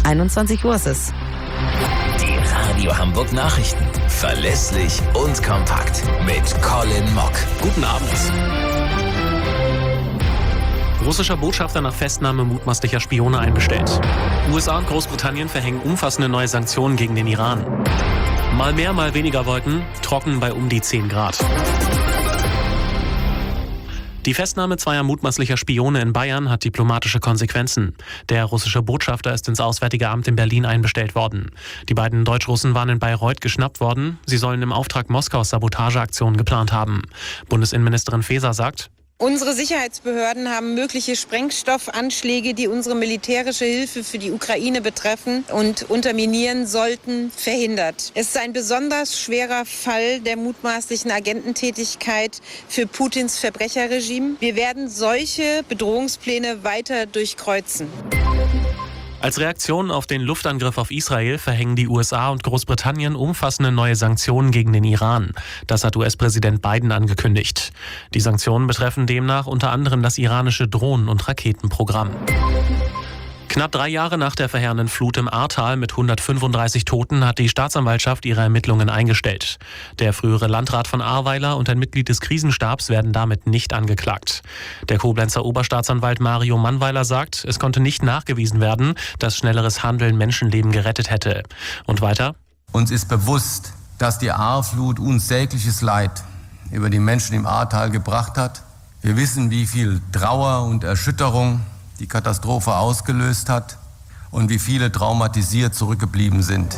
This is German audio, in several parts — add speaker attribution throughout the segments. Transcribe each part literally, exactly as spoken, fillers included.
Speaker 1: einundzwanzig Uhr ist es.
Speaker 2: Die Radio Hamburg Nachrichten. Verlässlich und kompakt. Mit Colin Mock.
Speaker 3: Guten Abend. Russischer Botschafter nach Festnahme mutmaßlicher Spione einbestellt. U S A und Großbritannien verhängen umfassende neue Sanktionen gegen den Iran. Mal mehr, mal weniger Wolken, trocken bei um die zehn Grad. Die Festnahme zweier mutmaßlicher Spione in Bayern hat diplomatische Konsequenzen. Der russische Botschafter ist ins Auswärtige Amt in Berlin einbestellt worden. Die beiden Deutsch-Russen waren in Bayreuth geschnappt worden. Sie sollen im Auftrag Moskaus Sabotageaktionen geplant haben. Bundesinnenministerin Faeser sagt:
Speaker 4: Unsere Sicherheitsbehörden haben mögliche Sprengstoffanschläge, die unsere militärische Hilfe für die Ukraine betreffen und unterminieren sollten, verhindert. Es ist ein besonders schwerer Fall der mutmaßlichen Agententätigkeit für Putins Verbrecherregime. Wir werden solche Bedrohungspläne weiter durchkreuzen.
Speaker 3: Als Reaktion auf den Luftangriff auf Israel verhängen die U S A und Großbritannien umfassende neue Sanktionen gegen den Iran. Das hat U S-Präsident Biden angekündigt. Die Sanktionen betreffen demnach unter anderem das iranische Drohnen- und Raketenprogramm. Knapp drei Jahre nach der verheerenden Flut im Ahrtal mit hundertfünfunddreißig Toten hat die Staatsanwaltschaft ihre Ermittlungen eingestellt. Der frühere Landrat von Ahrweiler und ein Mitglied des Krisenstabs werden damit nicht angeklagt. Der Koblenzer Oberstaatsanwalt Mario Mannweiler sagt, es konnte nicht nachgewiesen werden, dass schnelleres Handeln Menschenleben gerettet hätte. Und weiter:
Speaker 5: Uns ist bewusst, dass die Ahrflut unsägliches Leid über die Menschen im Ahrtal gebracht hat. Wir wissen, wie viel Trauer und Erschütterung die Katastrophe ausgelöst hat und wie viele traumatisiert zurückgeblieben sind.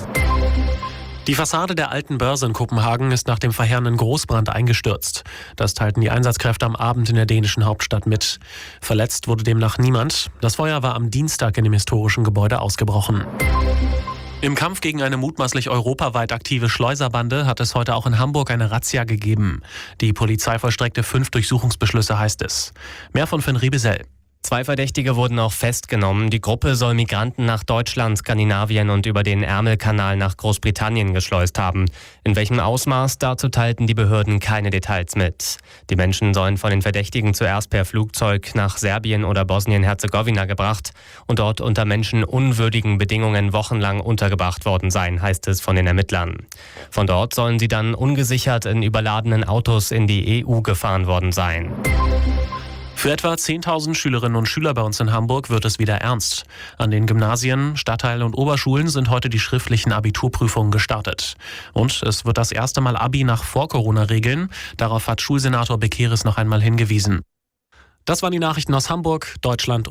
Speaker 3: Die Fassade der Alten Börse in Kopenhagen ist nach dem verheerenden Großbrand eingestürzt. Das teilten die Einsatzkräfte am Abend in der dänischen Hauptstadt mit. Verletzt wurde demnach niemand. Das Feuer war am Dienstag in dem historischen Gebäude ausgebrochen. Im Kampf gegen eine mutmaßlich europaweit aktive Schleuserbande hat es heute auch in Hamburg eine Razzia gegeben. Die Polizei vollstreckte fünf Durchsuchungsbeschlüsse, heißt es. Mehr von Finn Riebesell.
Speaker 6: Zwei Verdächtige wurden auch festgenommen. Die Gruppe soll Migranten nach Deutschland, Skandinavien und über den Ärmelkanal nach Großbritannien geschleust haben. In welchem Ausmaß, dazu teilten die Behörden keine Details mit. Die Menschen sollen von den Verdächtigen zuerst per Flugzeug nach Serbien oder Bosnien-Herzegowina gebracht und dort unter menschenunwürdigen Bedingungen wochenlang untergebracht worden sein, heißt es von den Ermittlern. Von dort sollen sie dann ungesichert in überladenen Autos in die E U gefahren worden sein.
Speaker 3: Für etwa zehntausend Schülerinnen und Schüler bei uns in Hamburg wird es wieder ernst. An den Gymnasien, Stadtteilen und Oberschulen sind heute die schriftlichen Abiturprüfungen gestartet. Und es wird das erste Mal Abi nach Vor-Corona-Regeln. Darauf hat Schulsenator Bekeres noch einmal hingewiesen. Das waren die Nachrichten aus Hamburg, Deutschland